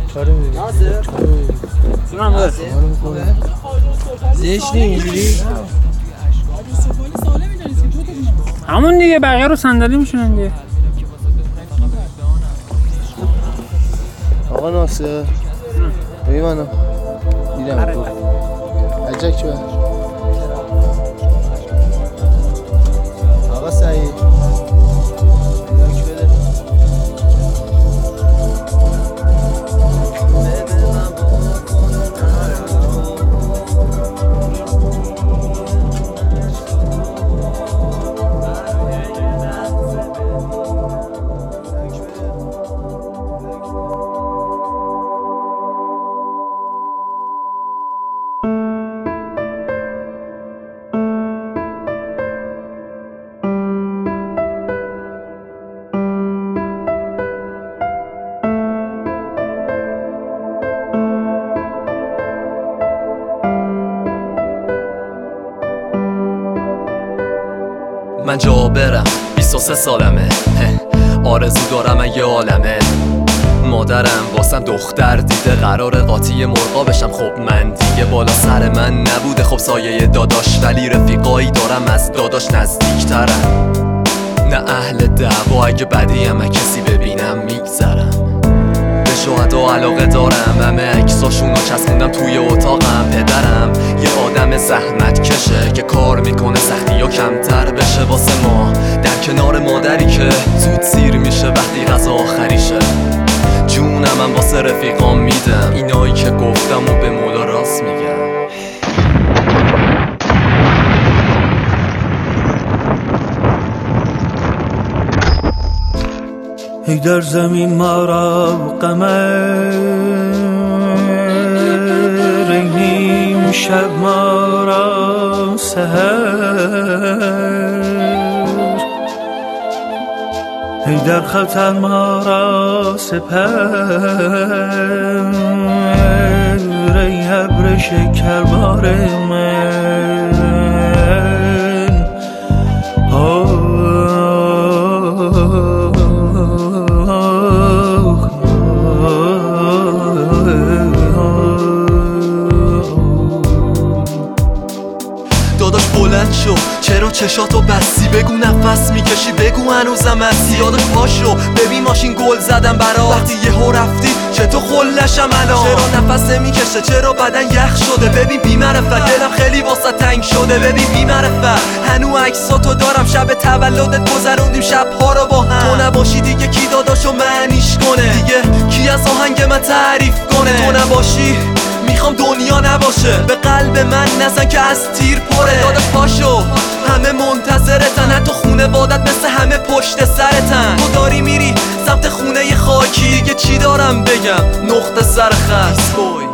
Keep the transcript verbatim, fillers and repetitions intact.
آره ناصر جونم داره زشت اینجوری همون دیگه، بقیه رو صندلی میشونن دیگه. آقا ناصر بگی منو دیدم تو عجک بر آقا سعید من جا برم بیست و سه سالمه، آرزو دارم اگه عالمه. مادرم واسم دختر دیده، قرار قاطی مرغا بشم. خب من دیگه بالا سر من نبوده، خب سایه داداش، ولی رفیقایی دارم از داداش نزدیکترم. نه اهل دعوا، اگه بدیم کسی ببینم میگذرم. به شهدا علاقه دارم، همه عکساشونو چسبوندم توی اتاقم. پدرم یه آدم زحمت کشه که کار میکنه سختی و کمتر بشه واسه ما، در کنار مادری که زود سیر میشه وقتی غذا آخریشه. جونم هم واسه رفیقام میدم، اینایی که گفتم و به مولا راست میگم. ای در زمین ما را قمر، ای نیم شب ما را سحر، ای در خطر ما را سپر، ای ابر شکربار من. داداش بلند شو، چرا چشاتو بستی؟ بگو نفس میکشی، بگو هنوزم هستی. داداش پاشو، ببین ماشین گل زدم برا، وقتی یهو رفتی چطور خلشم الان؟ چرا نفس نمیکشه، چرا بدن یخ شده؟ ببین بی‌معرفت، دلم خیلی واسه تنگ شده. ببین بی‌معرفت، هنو عکساتو دارم، شب تولدت گذروندیم شب‌ها رو با هم. تو نباشی دیگه کی داداشو معنیش کنه؟ دیگه کی از آهنگ من تعریف کنه؟ تو نباشی میخوام دنیا نباشه، به قلب من نزن که از تیر پره. داداش پاشو، همه منتظرتن، حتی خونه وادت مثل همه پشت سرتن. تو داری میری سمت خونه ی خاکی، دیگه چی دارم بگم؟ نقطه سر خط.